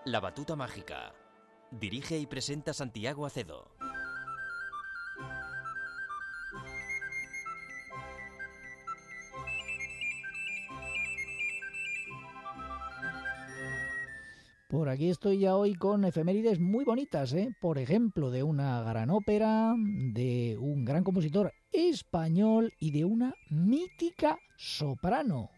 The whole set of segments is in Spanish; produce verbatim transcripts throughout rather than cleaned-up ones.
La batuta mágica. Dirige y presenta Santiago Acedo. Por aquí estoy ya hoy con efemérides muy bonitas, ¿eh? Por ejemplo, de una gran ópera, de un gran compositor español y de una mítica soprano.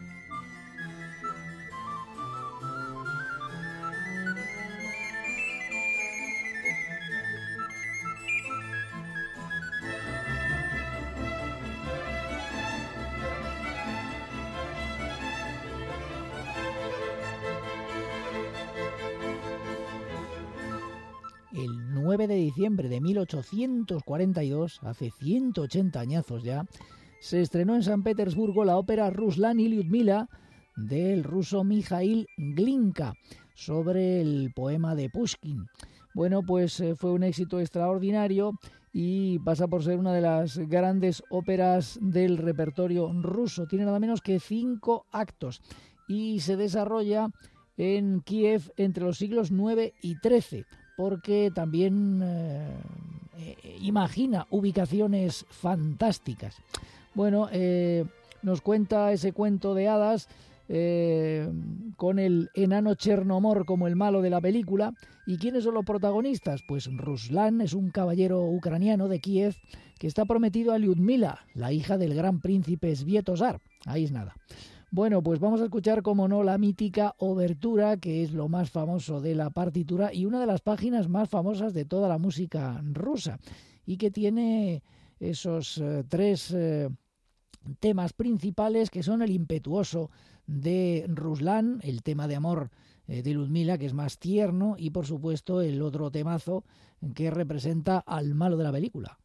El nueve de diciembre de mil ochocientos cuarenta y dos, hace ciento ochenta añazos ya, se estrenó en San Petersburgo la ópera Ruslan y Lyudmila del ruso Mikhail Glinka, sobre el poema de Pushkin. Bueno, pues eh, fue un éxito extraordinario y pasa por ser una de las grandes óperas del repertorio ruso. Tiene nada menos que cinco actos y se desarrolla en Kiev entre los siglos nueve y trece. Porque también eh, eh, imagina ubicaciones fantásticas. Bueno, eh, nos cuenta ese cuento de hadas eh, con el enano Chernomor como el malo de la película. ¿Y quiénes son los protagonistas? Pues Ruslan es un caballero ucraniano de Kiev que está prometido a Lyudmila, la hija del gran príncipe Svietozar. Ahí es nada. Bueno, pues vamos a escuchar, como no, la mítica obertura, que es lo más famoso de la partitura y una de las páginas más famosas de toda la música rusa, y que tiene esos eh, tres eh, temas principales, que son el impetuoso de Ruslan, el tema de amor eh, de Lyudmila, que es más tierno, y por supuesto el otro temazo que representa al malo de la película.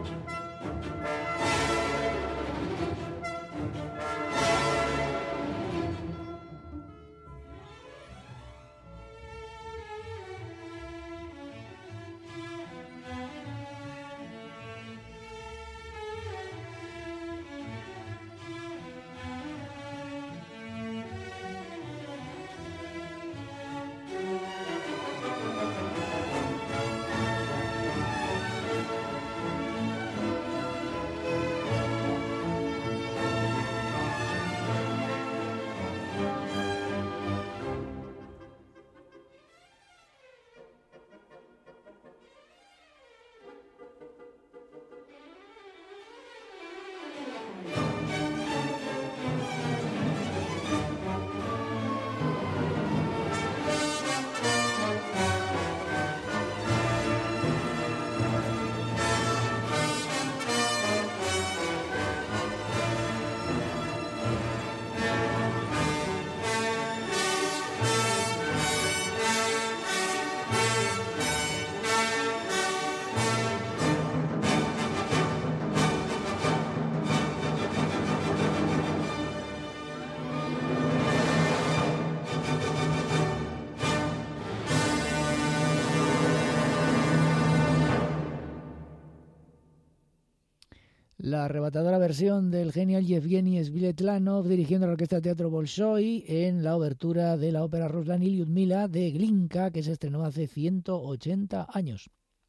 La arrebatadora versión del genial Yevgeny Sviletlanov dirigiendo la Orquesta de Teatro Bolshoi en la obertura de la ópera Ruslan y Lyudmila de Glinka, que se estrenó hace ciento ochenta años.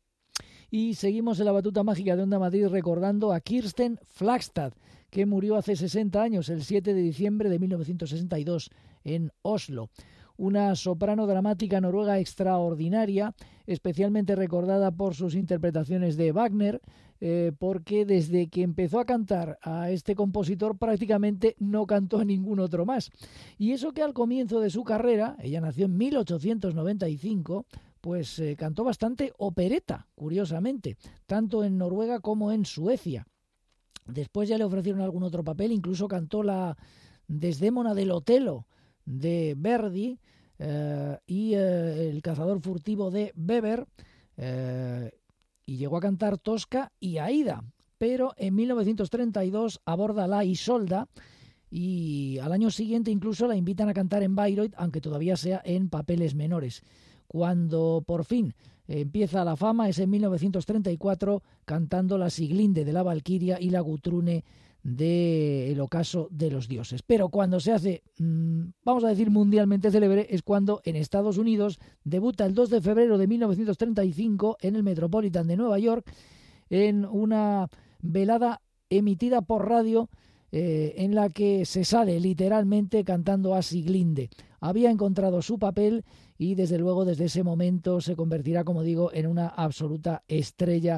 Y seguimos en la batuta mágica de Onda Madrid recordando a Kirsten Flagstad, que murió hace sesenta años, el siete de diciembre de mil novecientos sesenta y dos, en Oslo. Una soprano dramática noruega extraordinaria, especialmente recordada por sus interpretaciones de Wagner, eh, porque desde que empezó a cantar a este compositor prácticamente no cantó a ningún otro más. Y eso que al comienzo de su carrera, ella nació en mil ochocientos noventa y cinco, pues eh, cantó bastante opereta, curiosamente, tanto en Noruega como en Suecia. Después ya le ofrecieron algún otro papel, incluso cantó la Desdémona del Otelo de Verdi eh, y eh, El cazador furtivo de Weber, eh, y llegó a cantar Tosca y Aida, pero en mil novecientos treinta y dos aborda la Isolda y al año siguiente incluso la invitan a cantar en Bayreuth, aunque todavía sea en papeles menores. Cuando por fin empieza la fama es en mil novecientos treinta y cuatro cantando la Siglinde de la Valquiria y la Gutrune de El ocaso de los dioses. Pero cuando se hace, mmm, vamos a decir mundialmente célebre, es cuando en Estados Unidos debuta el dos de febrero de mil novecientos treinta y cinco en el Metropolitan de Nueva York en una velada emitida por radio eh, en la que se sale literalmente cantando a Siglinde. Había encontrado su papel y desde luego desde ese momento se convertirá, como digo, en una absoluta estrella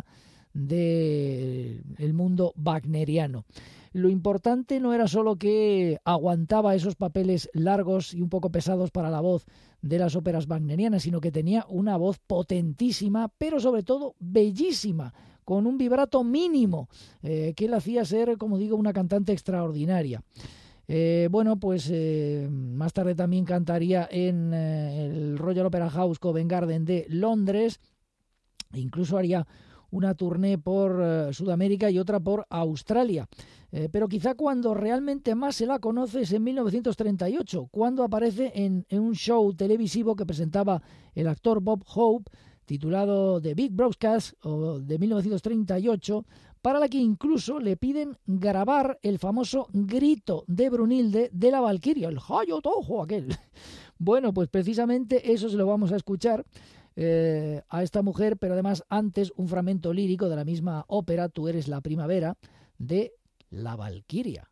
del mundo wagneriano. Lo importante no era solo que aguantaba esos papeles largos y un poco pesados para la voz de las óperas wagnerianas, sino que tenía una voz potentísima, pero sobre todo bellísima, con un vibrato mínimo, eh, que le hacía ser, como digo, una cantante extraordinaria. Eh, bueno, pues eh, más tarde también cantaría en eh, el Royal Opera House Covent Garden de Londres, e incluso haría una tournée por uh, Sudamérica y otra por Australia. Eh, pero quizá cuando realmente más se la conoce es en mil novecientos treinta y ocho, cuando aparece en, en un show televisivo que presentaba el actor Bob Hope, titulado The Big Broadcast, o de mil novecientos treinta y ocho, para la que incluso le piden grabar el famoso grito de Brunilde de la Valquiria, el Hayo Tojo aquel. Bueno, pues precisamente eso se lo vamos a escuchar Eh, a esta mujer, pero además antes un fragmento lírico de la misma ópera, Tú eres la primavera, de la Valquiria.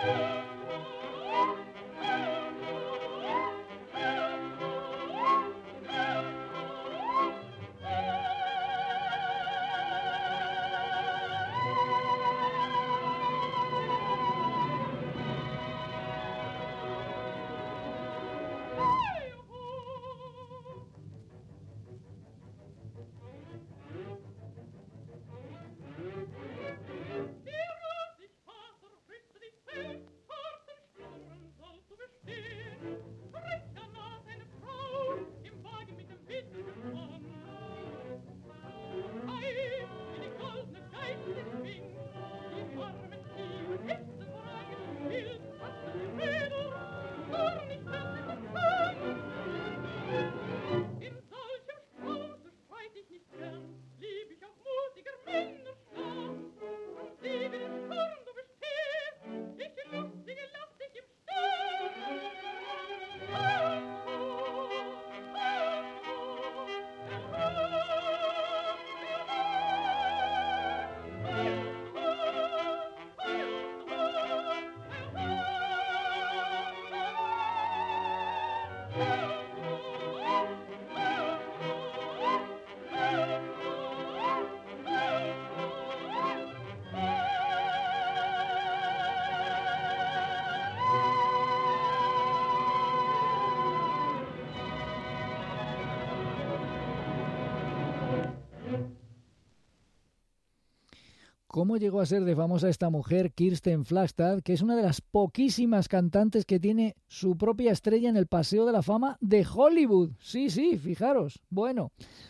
¿Cómo llegó a ser de famosa esta mujer, Kirsten Flagstad, que es una de las poquísimas cantantes que tiene su propia estrella en el Paseo de la Fama de Hollywood? Sí, sí, fijaros. Bueno,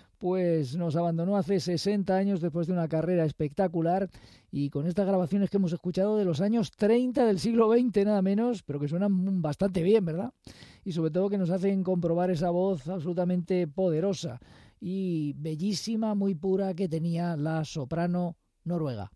pues nos abandonó hace sesenta años después de una carrera espectacular, y con estas grabaciones que hemos escuchado de los años treinta del siglo veinte, nada menos, pero que suenan bastante bien, ¿verdad? Y sobre todo que nos hacen comprobar esa voz absolutamente poderosa y bellísima, muy pura, que tenía la soprano noruega.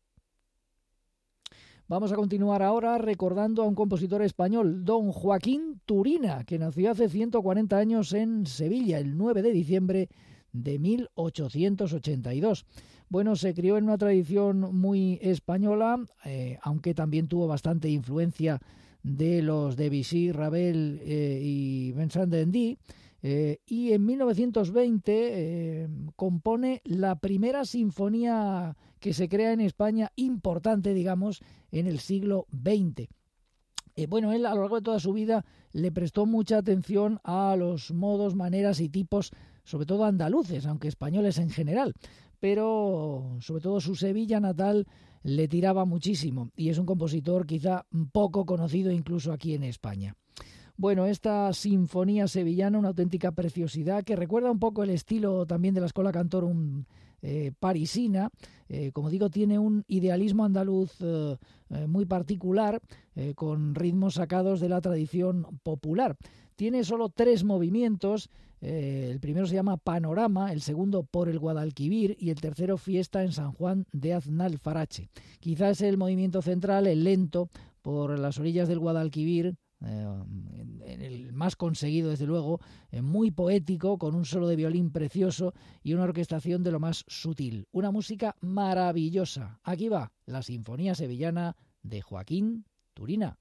Vamos a continuar ahora recordando a un compositor español, don Joaquín Turina, que nació hace ciento cuarenta años en Sevilla, el nueve de diciembre de mil ochocientos ochenta y dos. Bueno, se crió en una tradición muy española, eh, aunque también tuvo bastante influencia de los Debussy, Ravel eh, y Vincent d'Indy. Eh, y en mil novecientos veinte eh, compone la primera sinfonía que se crea en España, importante, digamos, en el siglo veinte. Eh, bueno, él a lo largo de toda su vida le prestó mucha atención a los modos, maneras y tipos, sobre todo andaluces, aunque españoles en general, pero sobre todo su Sevilla natal le tiraba muchísimo, y es un compositor quizá poco conocido incluso aquí en España. Bueno, esta sinfonía sevillana, una auténtica preciosidad que recuerda un poco el estilo también de la Schola Cantorum eh, parisina. Eh, como digo, tiene un idealismo andaluz eh, eh, muy particular, eh, con ritmos sacados de la tradición popular. Tiene solo tres movimientos. Eh, el primero se llama Panorama, el segundo Por el Guadalquivir y el tercero Fiesta en San Juan de Aznalfarache. Quizás el movimiento central, el lento, por las orillas del Guadalquivir, Eh, en, en el más conseguido desde luego, eh, muy poético, con un solo de violín precioso y una orquestación de lo más sutil, una música maravillosa. Aquí va la Sinfonía Sevillana de Joaquín Turina.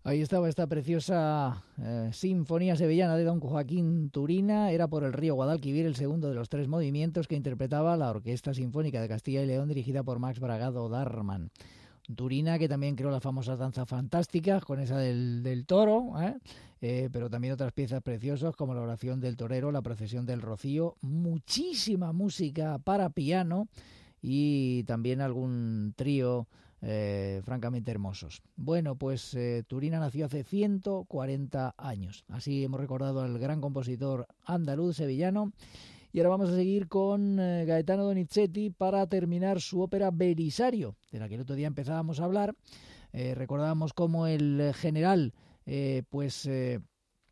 Ahí estaba esta preciosa eh, Sinfonía Sevillana de don Joaquín Turina. Era por el río Guadalquivir, el segundo de los tres movimientos que interpretaba la Orquesta Sinfónica de Castilla y León, dirigida por Max Bragado Darman. Turina, que también creó las famosas danzas fantásticas, con esa del, del toro, ¿eh? Eh, pero también otras piezas preciosas como la oración del torero, la procesión del rocío, muchísima música para piano y también algún trío eh, francamente hermosos. Bueno, pues eh, Turina nació hace ciento cuarenta años. Así hemos recordado al gran compositor andaluz sevillano. Y ahora vamos a seguir con eh, Gaetano Donizetti para terminar su ópera Belisario, de la que el otro día empezábamos a hablar. Eh, recordábamos cómo el general eh, pues eh,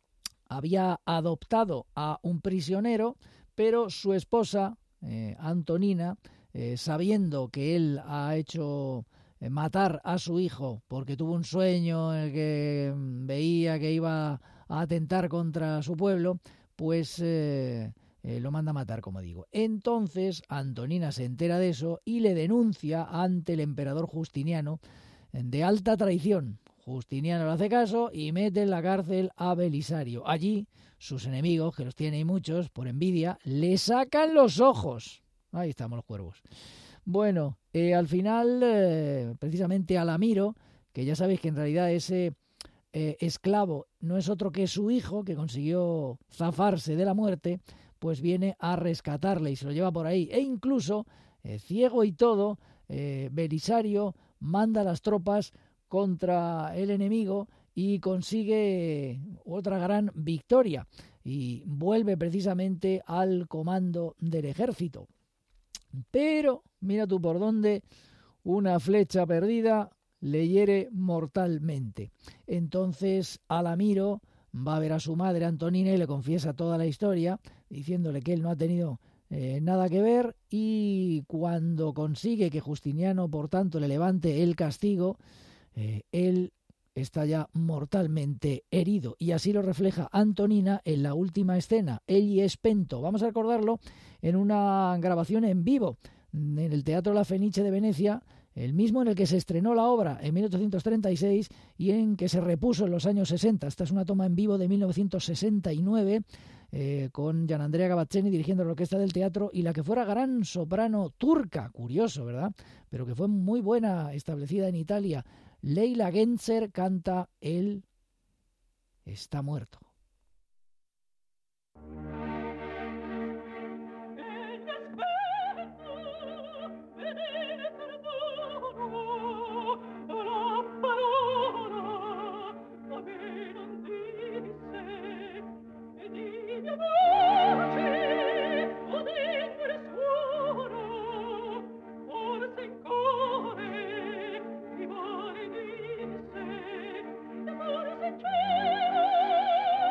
había adoptado a un prisionero, pero su esposa, eh, Antonina, eh, sabiendo que él ha hecho eh, matar a su hijo porque tuvo un sueño en el que veía que iba a atentar contra su pueblo, pues... Eh, Eh, lo manda a matar, como digo. Entonces Antonina se entera de eso y le denuncia ante el emperador Justiniano de alta traición. Justiniano le hace caso y mete en la cárcel a Belisario. Allí sus enemigos, que los tiene y muchos, por envidia, le sacan los ojos. Ahí estamos los cuervos. Bueno, eh, al final, eh, precisamente Alamiro, que ya sabéis que en realidad ese eh, esclavo no es otro que su hijo, que consiguió zafarse de la muerte, pues viene a rescatarle y se lo lleva por ahí. E incluso, eh, ciego y todo, eh, Belisario manda las tropas contra el enemigo y consigue otra gran victoria. Y vuelve precisamente al comando del ejército. Pero, mira tú por dónde, una flecha perdida le hiere mortalmente. Entonces Alamiro va a ver a su madre Antonina y le confiesa toda la historia, diciéndole que él no ha tenido eh, nada que ver, y cuando consigue que Justiniano, por tanto, le levante el castigo, eh, él está ya mortalmente herido. Y así lo refleja Antonina en la última escena. Egli è spento. Vamos a recordarlo en una grabación en vivo en el Teatro La Fenice de Venecia, el mismo en el que se estrenó la obra en mil ochocientos treinta y seis y en que se repuso en los años sesenta. Esta es una toma en vivo de mil novecientos sesenta y nueve eh, con Gianandrea Gavazzeni dirigiendo la orquesta del teatro y la que fuera gran soprano turca, curioso, ¿verdad? Pero que fue muy buena, establecida en Italia. Leila Genzer canta Él está muerto. Cielo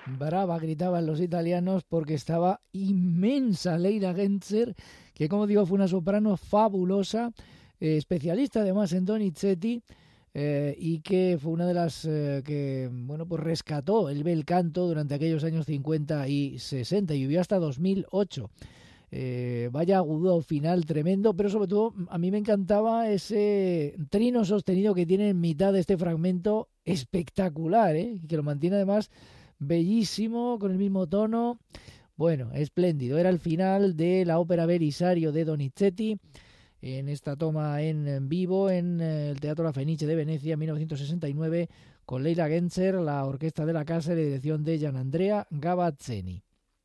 brava, gritaban los italianos, porque estaba inmensa Leila Genzer, que como digo fue una soprano fabulosa, eh, especialista además en Donizetti, eh, y que fue una de las eh, que bueno pues rescató el bel canto durante aquellos años cincuenta y sesenta y vivió hasta dos mil ocho. Eh, vaya agudo final tremendo, pero sobre todo a mí me encantaba ese trino sostenido que tiene en mitad de este fragmento, espectacular, ¿eh? Y que lo mantiene además bellísimo, con el mismo tono. Bueno, espléndido. Era el final de la ópera Belisario de Donizetti, en esta toma en vivo en el Teatro La Fenice de Venecia en mil novecientos sesenta y nueve, con Leila Genzer, la orquesta de la casa y la dirección de Gianandrea Gavazzeni.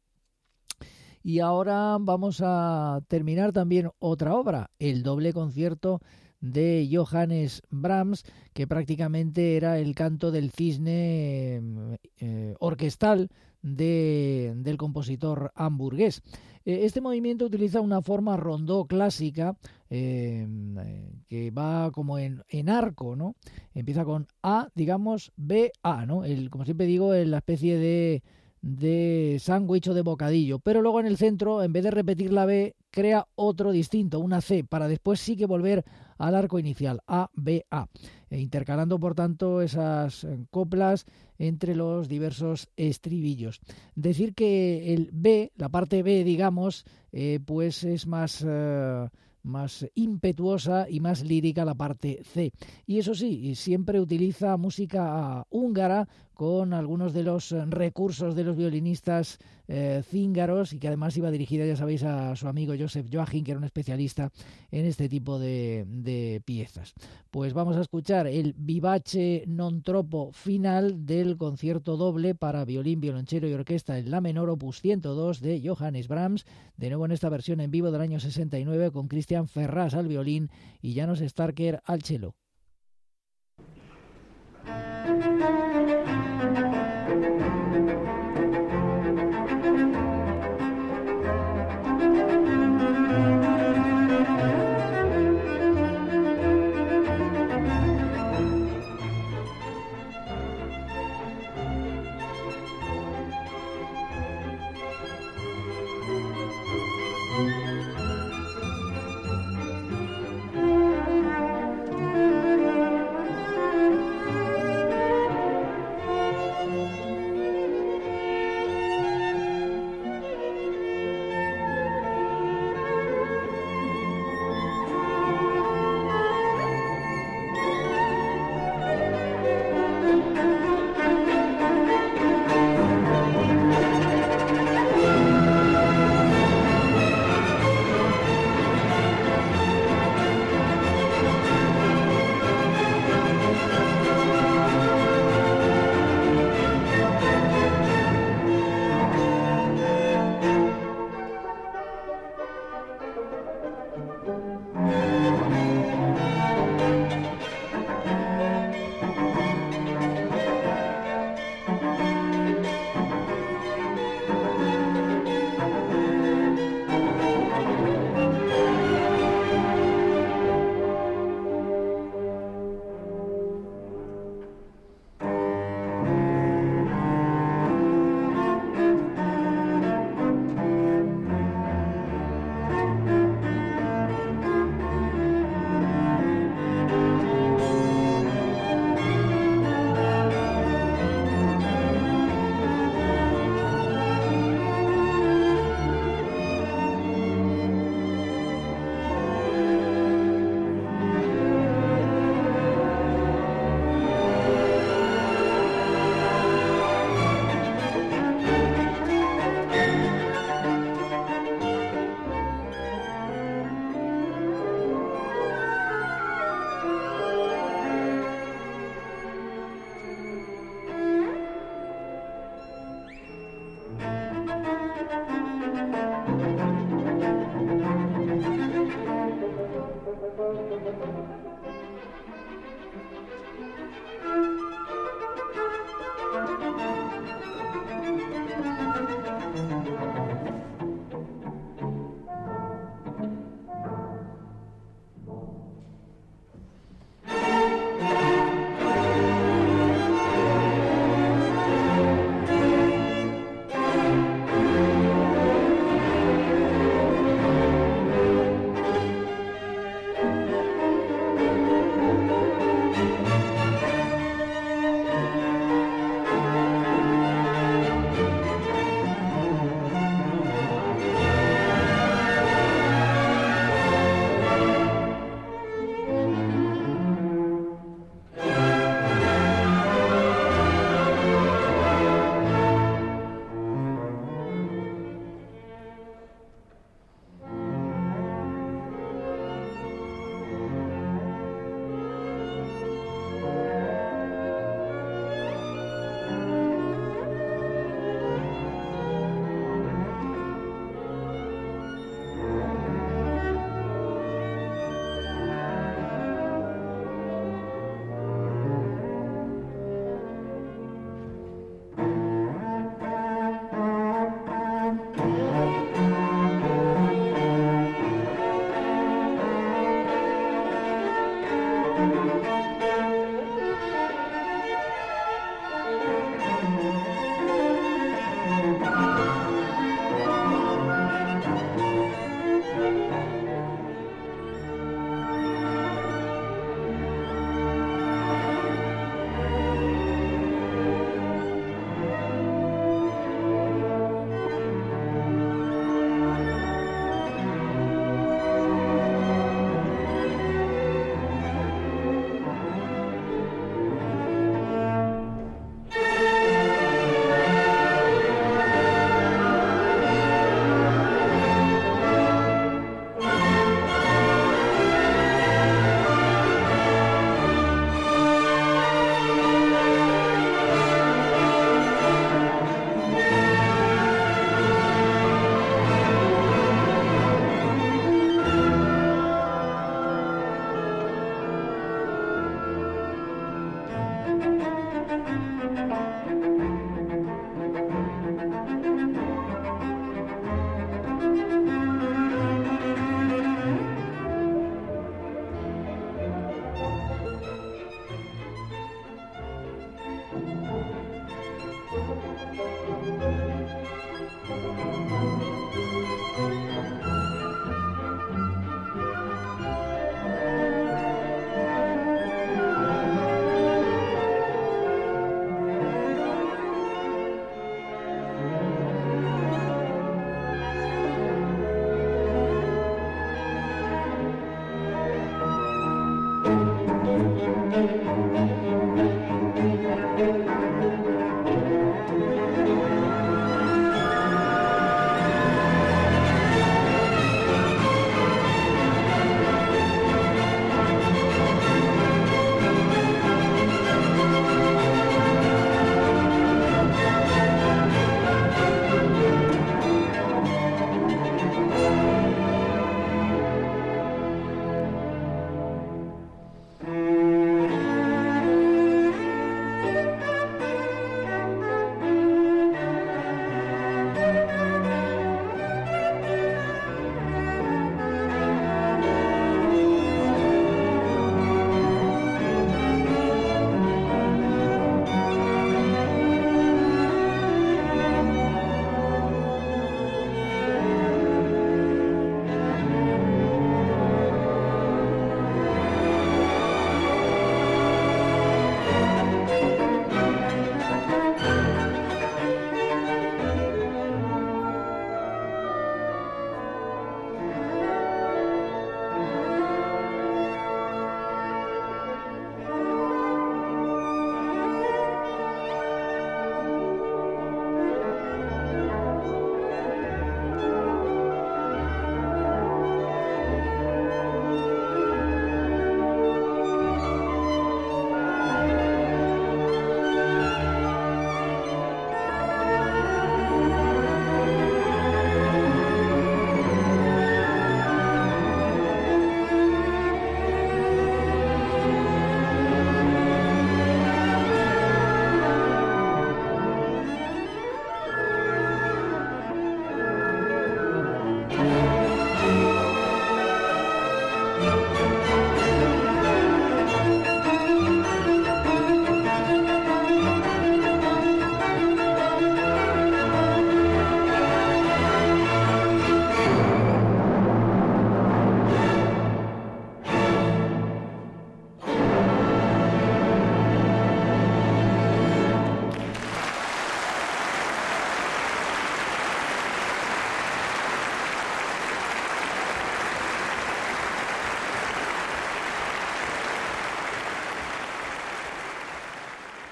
Y ahora vamos a terminar también otra obra, el doble concierto de Johannes Brahms, que prácticamente era el canto del cisne eh, eh, orquestal de, del compositor hamburgués. Eh, este movimiento utiliza una forma rondó clásica eh, que va como en, en arco, ¿no? Empieza con A, digamos, B, A, ¿no? El, como siempre digo, en la especie de de sándwich o de bocadillo, pero luego en el centro, en vez de repetir la B, crea otro distinto, una C, para después sí que volver al arco inicial, A, B, A, e intercalando por tanto esas coplas entre los diversos estribillos. Decir que el B, la parte B, digamos, eh, pues es más... Uh, más impetuosa y más lírica la parte C. Y eso sí, siempre utiliza música húngara con algunos de los recursos de los violinistas eh, cíngaros, y que además iba dirigida, ya sabéis, a su amigo Joseph Joachim, que era un especialista en este tipo de, de piezas. Pues vamos a escuchar el Vivace non troppo final del concierto doble para violín, violonchelo y orquesta en la menor opus ciento dos de Johannes Brahms, de nuevo en esta versión en vivo del año sesenta y nueve, con Christian Ferrás al violín y Janos Starker al cello.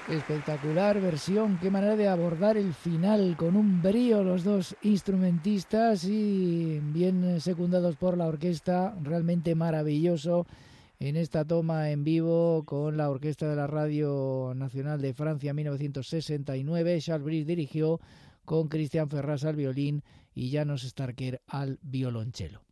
Espectacular versión, qué manera de abordar el final, con un brío los dos instrumentistas y bien secundados por la orquesta, realmente maravilloso en esta toma en vivo con la Orquesta de la Radio Nacional de Francia en mil novecientos sesenta y nueve. Charles Brice dirigió con Christian Ferras al violín y Janos Starker al violonchelo.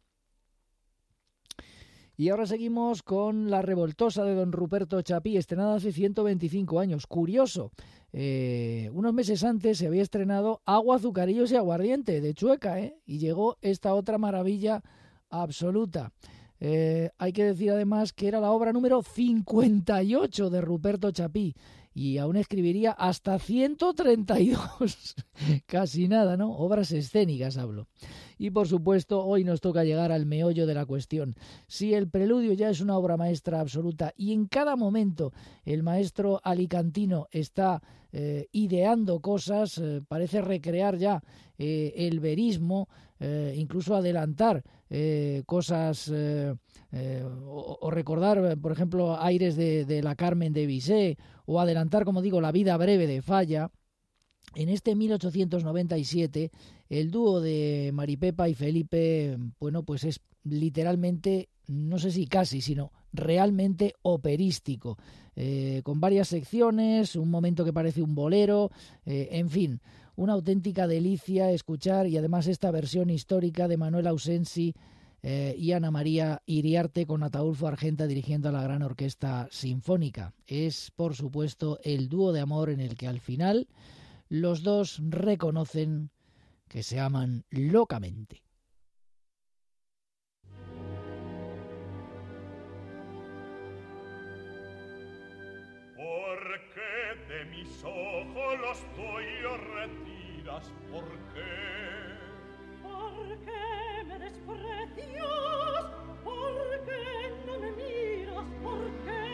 Y ahora seguimos con La Revoltosa de don Ruperto Chapí, estrenada hace ciento veinticinco años. Curioso, eh, unos meses antes se había estrenado Agua, Azucarillos y Aguardiente de Chueca, ¿eh? Y llegó esta otra maravilla absoluta. Eh, hay que decir además que era la obra número cincuenta y ocho de Ruperto Chapí y aún escribiría hasta ciento treinta y dos, casi nada, ¿no? Obras escénicas hablo. Y por supuesto hoy nos toca llegar al meollo de la cuestión. Si el preludio ya es una obra maestra absoluta y en cada momento el maestro alicantino está eh, ideando cosas, eh, parece recrear ya eh, el verismo, eh, incluso adelantar eh, cosas eh, eh, o, o recordar, por ejemplo, aires de, de la Carmen de Bizet, o adelantar, como digo, La vida breve de Falla. En este mil ochocientos noventa y siete, el dúo de Maripepa y Felipe, bueno, pues es literalmente, no sé si casi, sino realmente operístico, eh, con varias secciones, un momento que parece un bolero, eh, en fin, una auténtica delicia escuchar, y además esta versión histórica de Manuel Ausensi eh, y Ana María Iriarte con Ataúlfo Argenta dirigiendo a la Gran Orquesta Sinfónica. Es, por supuesto, el dúo de amor en el que al final los dos reconocen que se aman locamente. ¿Por qué de mis ojos los tuyos retiras? ¿Por qué? ¿Por qué me desprecias? ¿Por qué no me miras? ¿Por qué?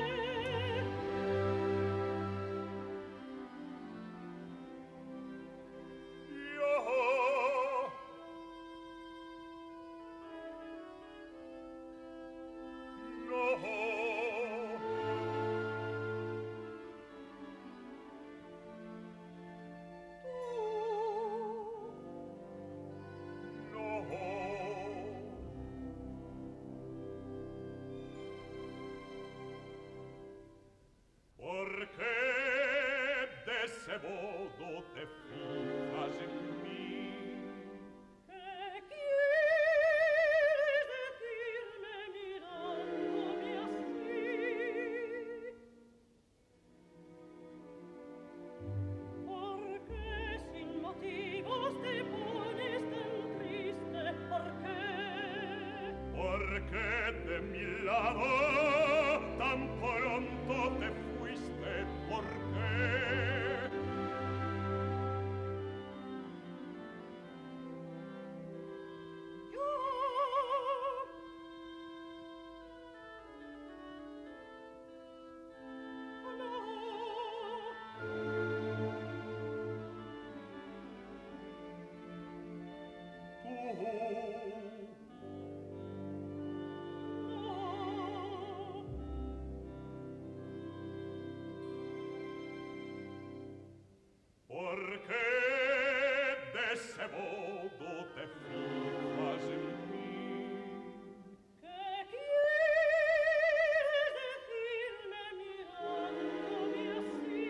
¿Por qué de ese modo te fijas en mí? ¿Qué quieres decirme mirándome así?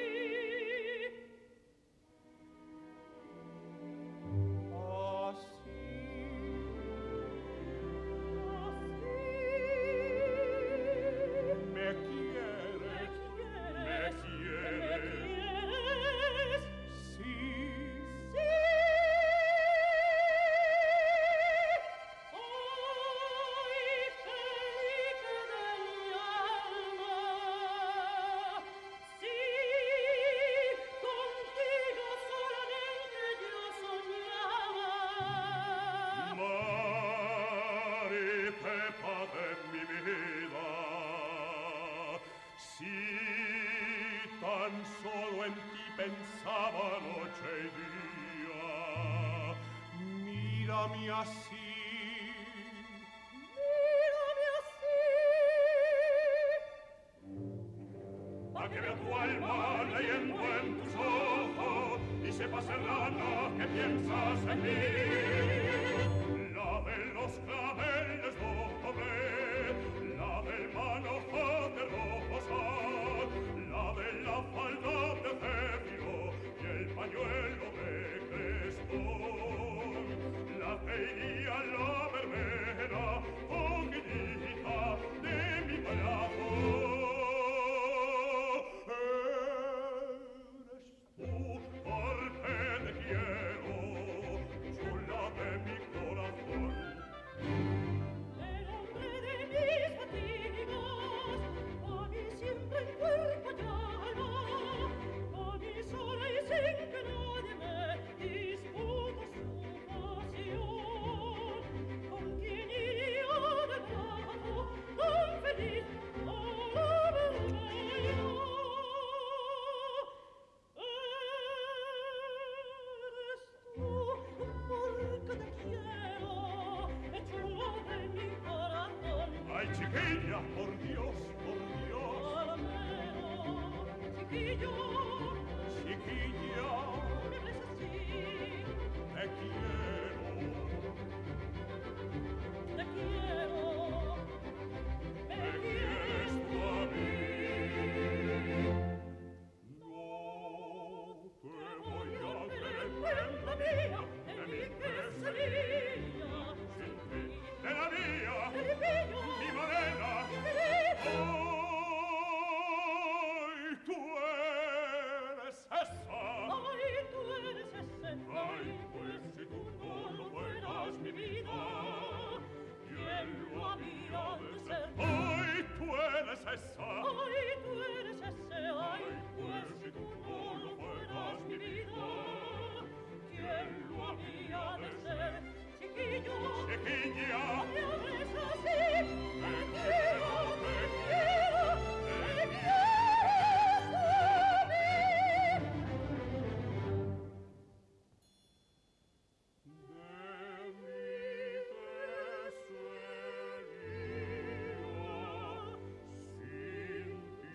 Así, Así. me quieres, me quieres, sí, Sí. Ay, Felipe de mi alma. Sí, contigo solamente yo soñaba. Maripepa de mi vida, si tan solo en ti pensaba noche y día, mírame así, Mírame así. a que me a tu alma leyendo en tus ojos y sepa serrana que piensas en mí. La de los claveles doble, la del manojo de rosal, la de la falda de cedro y el pañuelo de crestón, la que iría a la verbena, poquitita de mi brazo. Chiquilla, por Dios, por Dios. Almeno, chiquillo, chiquilla, me ves así. Te quiero, te quiero, me quieres tú a mí. No te voy a querer, prenda mía, de mi quesería, de la mía, te pillo. Morena, ay, tú eres esa. Ay, tú eres ese. Ay, pues si tú no lo fueras mi vida, ¿quién lo había de ser? Ay, tú eres esa. Ay, tú eres ese. Ay, pues si tú no lo fueras mi vida, ¿quién lo había de ser? Chiquillo, chiquilla, me hables así. Te quiero, te quiero, te quieres tú a mí. De mí te sería sin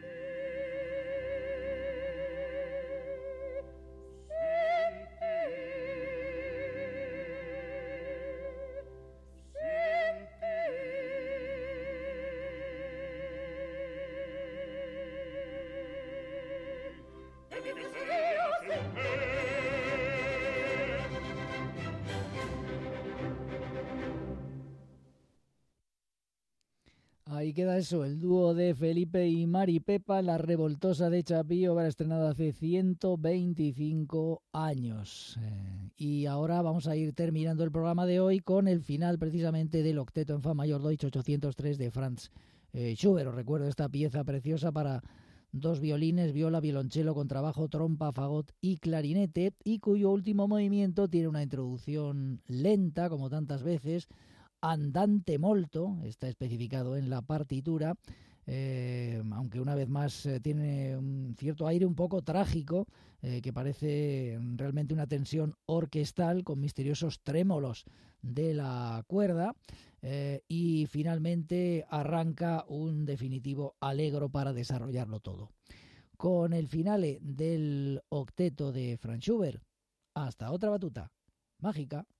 Ahí queda eso, el dúo de Felipe y Mari Pepa, La Revoltosa de Chapí, obra estrenada hace ciento veinticinco años. Eh, y ahora vamos a ir terminando el programa de hoy con el final precisamente del octeto en fa mayor Deutsch ochocientos tres de Franz eh, Schubert. Os recuerdo esta pieza preciosa para dos violines, viola, violonchelo, contrabajo, trompa, fagot y clarinete, y cuyo último movimiento tiene una introducción lenta, como tantas veces, andante molto, está especificado en la partitura, eh, aunque una vez más eh, tiene un cierto aire un poco trágico, eh, que parece realmente una tensión orquestal con misteriosos trémolos de la cuerda, eh, y finalmente arranca un definitivo allegro para desarrollarlo todo. Con el finale del octeto de Franz Schubert, hasta otra batuta mágica.